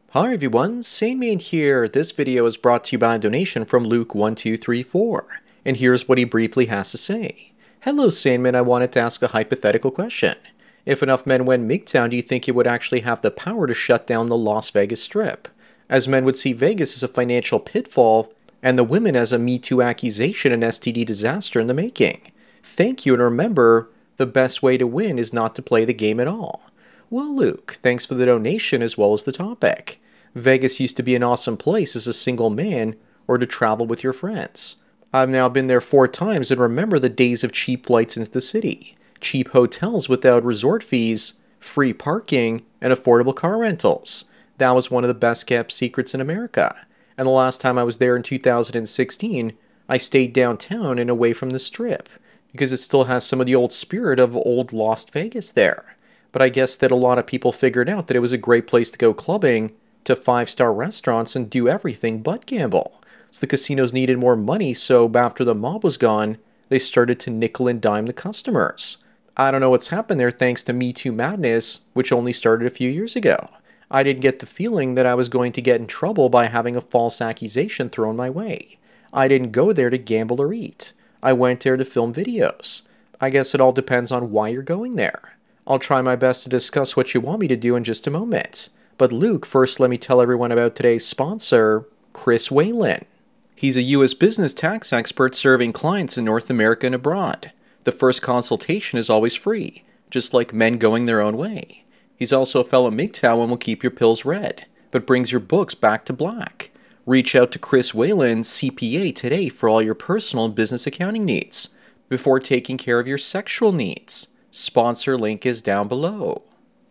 Hi everyone, Sandman here. This video is brought to you by a donation from Luke1234, and here's what he briefly has to say. Hello Sandman, I wanted to ask a hypothetical question. If enough men went MGTOW, do you think it would actually have the power to shut down the Las Vegas Strip? As men would see Vegas as a financial pitfall, and the women as a Me Too accusation and STD disaster in the making. Thank you, and remember, the best way to win is not to play the game at all. Well, Luke, thanks for the donation as well as the topic. Vegas used to be an awesome place as a single man or to travel with your friends. I've now been there 4 times and remember the days of cheap flights into the city, cheap hotels without resort fees, free parking, and affordable car rentals. That was one of the best kept secrets in America. And the last time I was there in 2016, I stayed downtown and away from the Strip, because it still has some of the old spirit of old Las Vegas there. But I guess that a lot of people figured out that it was a great place to go clubbing, to 5-star restaurants, and do everything but gamble. So the casinos needed more money, so after the mob was gone, they started to nickel and dime the customers. I don't know what's happened there thanks to Me Too madness, which only started a few years ago. I didn't get the feeling that I was going to get in trouble by having a false accusation thrown my way. I didn't go there to gamble or eat. I went there to film videos. I guess it all depends on why you're going there. I'll try my best to discuss what you want me to do in just a moment. But Luke, first let me tell everyone about today's sponsor, Chris Whalen. He's a U.S. business tax expert serving clients in North America and abroad. The first consultation is always free, just like men going their own way. He's also a fellow MGTOW and will keep your pills red, but brings your books back to black. Reach out to Chris Whalen, CPA, today for all your personal and business accounting needs, before taking care of your sexual needs. Sponsor link is down below.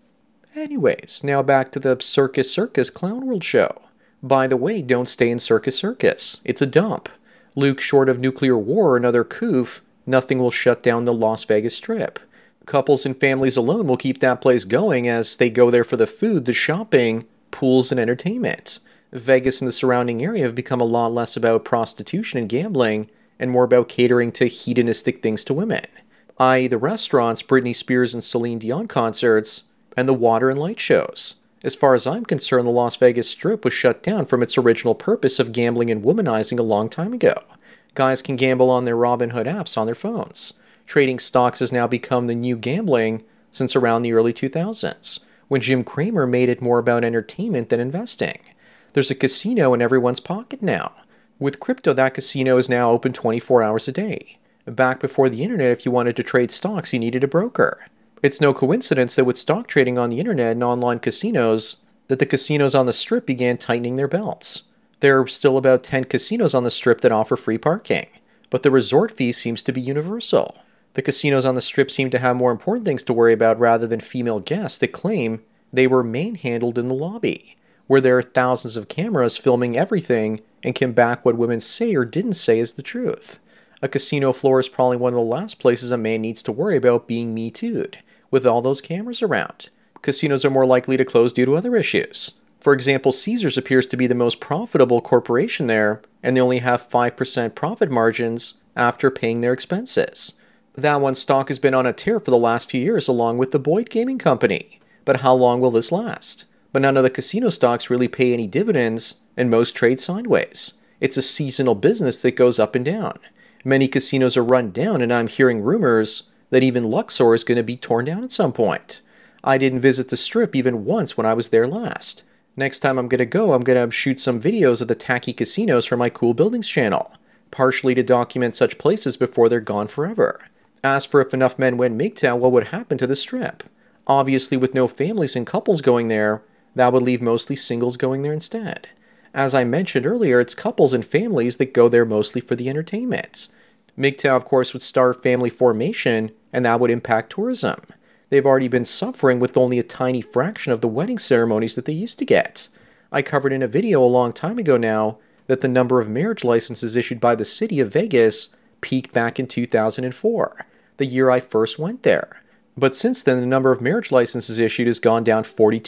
Anyways, now back to the Circus Circus Clown World show. By the way, don't stay in Circus Circus. It's a dump. Luke, short of nuclear war or another coup, nothing will shut down the Las Vegas Strip. Couples and families alone will keep that place going as they go there for the food, the shopping, pools, and entertainment. Vegas and the surrounding area have become a lot less about prostitution and gambling and more about catering to hedonistic things to women, i.e. the restaurants, Britney Spears and Celine Dion concerts, and the water and light shows. As far as I'm concerned, the Las Vegas Strip was shut down from its original purpose of gambling and womanizing a long time ago. Guys can gamble on their Robinhood apps on their phones. Trading stocks has now become the new gambling since around the early 2000s, when Jim Cramer made it more about entertainment than investing. There's a casino in everyone's pocket now. With crypto, that casino is now open 24 hours a day. Back before the internet, if you wanted to trade stocks, you needed a broker. It's no coincidence that with stock trading on the internet and online casinos, that the casinos on the Strip began tightening their belts. There are still about 10 casinos on the Strip that offer free parking, but the resort fee seems to be universal. The casinos on the Strip seem to have more important things to worry about rather than female guests that claim they were manhandled in the lobby, where there are thousands of cameras filming everything and can back what women say or didn't say as the truth. A casino floor is probably one of the last places a man needs to worry about being Me Too'd, with all those cameras around. Casinos are more likely to close due to other issues. For example, Caesars appears to be the most profitable corporation there, and they only have 5% profit margins after paying their expenses. That one stock has been on a tear for the last few years along with the Boyd Gaming Company. But how long will this last? But none of the casino stocks really pay any dividends, and most trade sideways. It's a seasonal business that goes up and down. Many casinos are run down, and I'm hearing rumors that even Luxor is going to be torn down at some point. I didn't visit the Strip even once when I was there last. Next time I'm going to shoot some videos of the tacky casinos for my Cool Buildings channel, partially to document such places before they're gone forever. As for if enough men went MGTOW, what would happen to the Strip? Obviously, with no families and couples going there, that would leave mostly singles going there instead. As I mentioned earlier, it's couples and families that go there mostly for the entertainment. MGTOW, of course, would starve family formation, and that would impact tourism. They've already been suffering with only a tiny fraction of the wedding ceremonies that they used to get. I covered in a video a long time ago now that the number of marriage licenses issued by the city of Vegas peaked back in 2004, the year I first went there. But since then, the number of marriage licenses issued has gone down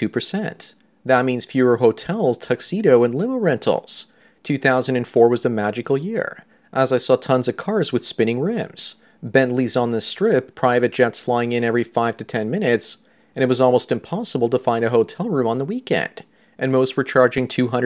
42%. That means fewer hotels, tuxedo, and limo rentals. 2004 was the magical year, as I saw tons of cars with spinning rims, Bentleys on the Strip, private jets flying in every 5 to 10 minutes, and it was almost impossible to find a hotel room on the weekend. and most were charging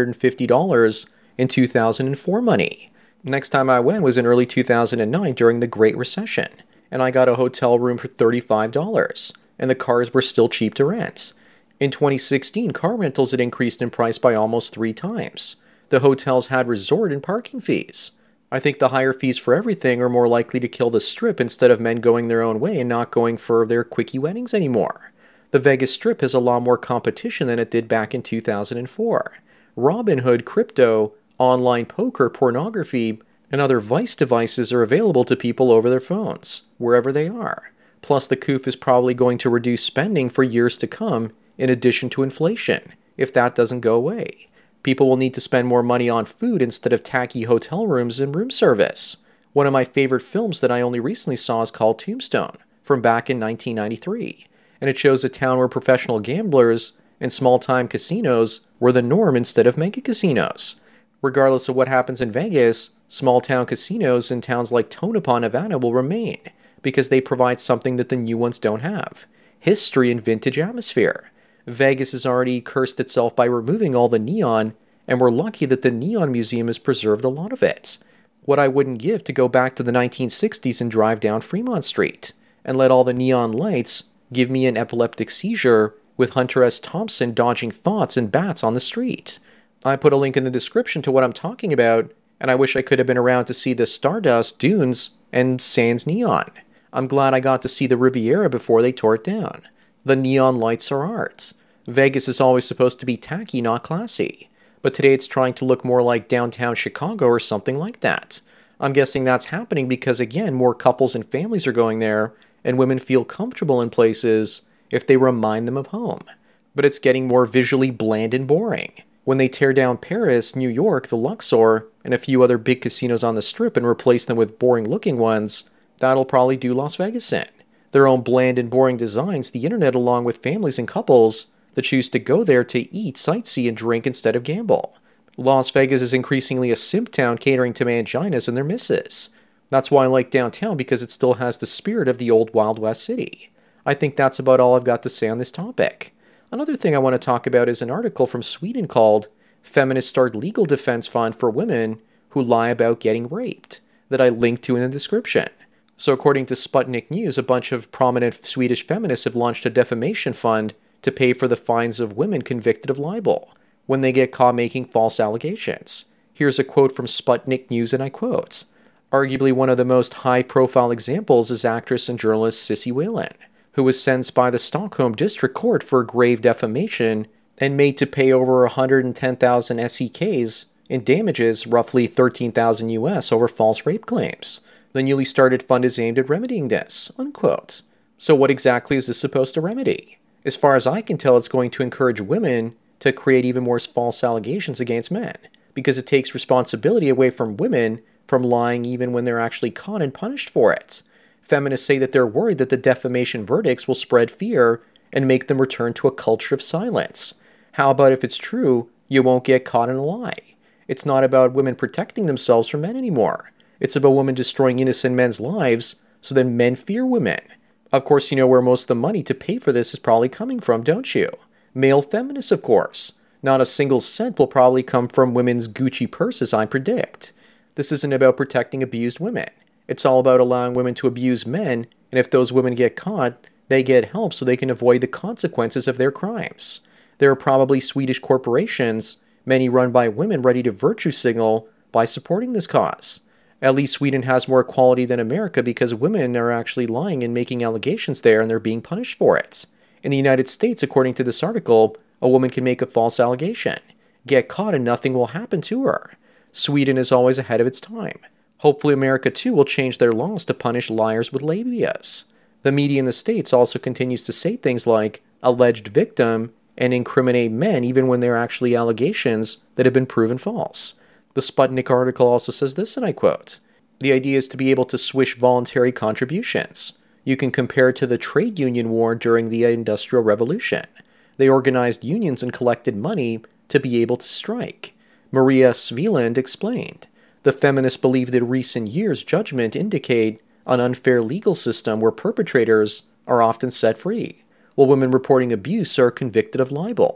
$250 in 2004 money. Next time I went was in early 2009 during the Great Recession, and I got a hotel room for $35, and the cars were still cheap to rent. In 2016, car rentals had increased in price by almost 3 times. The hotels had resort and parking fees. I think the higher fees for everything are more likely to kill the Strip instead of men going their own way and not going for their quickie weddings anymore. The Vegas Strip has a lot more competition than it did back in 2004. Robinhood, crypto, online poker, pornography, and other vice devices are available to people over their phones, wherever they are. Plus, the COOF is probably going to reduce spending for years to come, in addition to inflation, if that doesn't go away. People will need to spend more money on food instead of tacky hotel rooms and room service. One of my favorite films that I only recently saw is called Tombstone, from back in 1993, and it shows a town where professional gamblers and small-time casinos were the norm instead of mega casinos. Regardless of what happens in Vegas, small-town casinos in towns like Tonopah, Nevada will remain, because they provide something that the new ones don't have: history and vintage atmosphere. Vegas has already cursed itself by removing all the neon, and we're lucky that the Neon Museum has preserved a lot of it. What I wouldn't give to go back to the 1960s and drive down Fremont Street, and let all the neon lights give me an epileptic seizure with Hunter S. Thompson dodging thoughts and bats on the street. I put a link in the description to what I'm talking about, and I wish I could have been around to see the Stardust, Dunes, and Sands Neon. I'm glad I got to see the Riviera before they tore it down. The neon lights are art. Vegas is always supposed to be tacky, not classy. But today it's trying to look more like downtown Chicago or something like that. I'm guessing that's happening because, again, more couples and families are going there, and women feel comfortable in places if they remind them of home. But it's getting more visually bland and boring. When they tear down Paris, New York, the Luxor, and a few other big casinos on the Strip and replace them with boring-looking ones, that'll probably do Las Vegas in. Their own bland and boring designs, the internet, along with families and couples that choose to go there to eat, sightsee, and drink instead of gamble. Las Vegas is increasingly a simp town catering to manginas and their misses. That's why I like downtown, because it still has the spirit of the old Wild West city. I think that's about all I've got to say on this topic. Another thing I want to talk about is an article from Sweden called "Feminists Start Legal Defense Fund for Women Who Lie About Getting Raped," that I linked to in the description. So according to Sputnik News, a bunch of prominent Swedish feminists have launched a defamation fund to pay for the fines of women convicted of libel when they get caught making false allegations. Here's a quote from Sputnik News, and I quote, "Arguably one of the most high-profile examples is actress and journalist Cissi Wallin, who was sentenced by the Stockholm District Court for grave defamation and made to pay over 110,000 SEKs in damages, roughly 13,000 US, over false rape claims. The newly started fund is aimed at remedying this," unquote. So what exactly is this supposed to remedy? As far as I can tell, it's going to encourage women to create even more false allegations against men, because it takes responsibility away from women from lying even when they're actually caught and punished for it. Feminists say that they're worried that the defamation verdicts will spread fear and make them return to a culture of silence. How about if it's true, you won't get caught in a lie? It's not about women protecting themselves from men anymore. It's about women destroying innocent men's lives so that men fear women. Of course, you know where most of the money to pay for this is probably coming from, don't you? Male feminists, of course. Not a single cent will probably come from women's Gucci purses, I predict. This isn't about protecting abused women. It's all about allowing women to abuse men, and if those women get caught, they get help so they can avoid the consequences of their crimes. There are probably Swedish corporations, many run by women, ready to virtue signal by supporting this cause. At least Sweden has more equality than America because women are actually lying and making allegations there, and they're being punished for it. In the United States, according to this article, a woman can make a false allegation, get caught, and nothing will happen to her. Sweden is always ahead of its time. Hopefully America too will change their laws to punish liars with labias. The media in the States also continues to say things like alleged victim and incriminate men even when they're actually allegations that have been proven false. The Sputnik article also says this, and I quote, "The idea is to be able to swish voluntary contributions. You can compare it to the trade union war during the Industrial Revolution. They organized unions and collected money to be able to strike." Maria Sveland explained, "The feminists believe that recent years' judgment indicate an unfair legal system where perpetrators are often set free, while women reporting abuse are convicted of libel.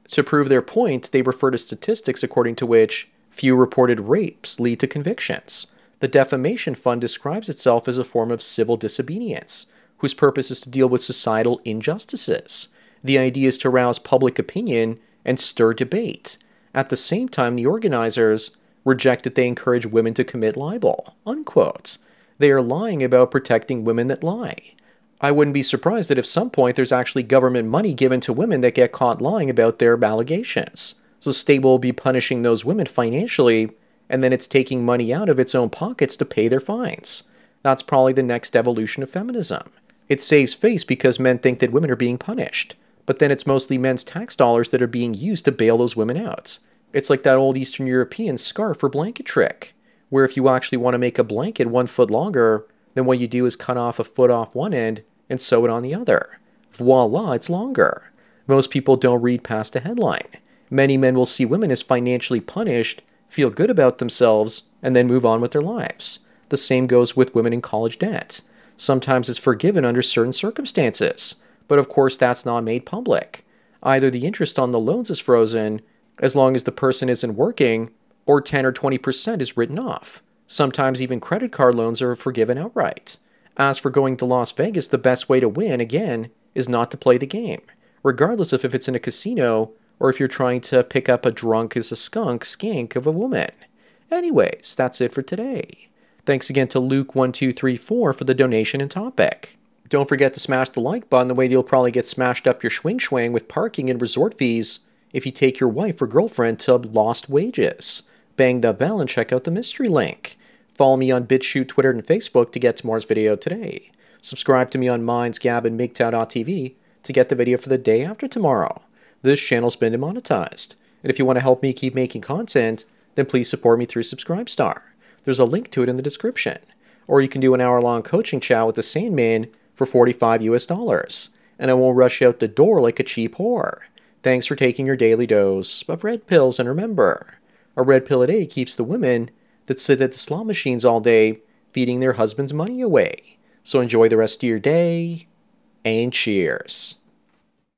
To prove their point, they refer to statistics according to which few reported rapes lead to convictions. The Defamation Fund describes itself as a form of civil disobedience, whose purpose is to deal with societal injustices. The idea is to arouse public opinion and stir debate. At the same time, the organizers reject that they encourage women to commit libel. Unquote. They are lying about protecting women that lie. I wouldn't be surprised that at some point there's actually government money given to women that get caught lying about their allegations. So the state will be punishing those women financially, and then it's taking money out of its own pockets to pay their fines. That's probably the next evolution of feminism. It saves face because men think that women are being punished, but then it's mostly men's tax dollars that are being used to bail those women out. It's like that old Eastern European scarf or blanket trick, where if you actually want to make a blanket 1 foot longer, then what you do is cut off a foot off one end and sew it on the other. Voila, it's longer. Most people don't read past a headline. Many men will see women as financially punished, feel good about themselves, and then move on with their lives. The same goes with women in college debt. Sometimes it's forgiven under certain circumstances, but of course that's not made public. Either the interest on the loans is frozen, as long as the person isn't working, or 10 or 20% is written off. Sometimes even credit card loans are forgiven outright. As for going to Las Vegas, the best way to win, again, is not to play the game, regardless of if it's in a casino or if you're trying to pick up a drunk as a skank of a woman. Anyways, that's it for today. Thanks again to Luke1234 for the donation and topic. Don't forget to smash the like button, the way you'll probably get smashed up your swing with parking and resort fees if you take your wife or girlfriend to Lost Wages. Bang the bell and check out the mystery link. Follow me on BitChute, Twitter, and Facebook to get tomorrow's video today. Subscribe to me on Minds, Gab, and MGTOW.tv to get the video for the day after tomorrow. This channel's been demonetized, and if you want to help me keep making content, then please support me through Subscribestar. There's a link to it in the description. Or you can do an hour-long coaching chat with the Sandman for $45 and I won't rush you out the door like a cheap whore. Thanks for taking your daily dose of red pills, and remember, a red pill a day keeps the women that sit at the slot machines all day feeding their husband's money away. So enjoy the rest of your day, and cheers.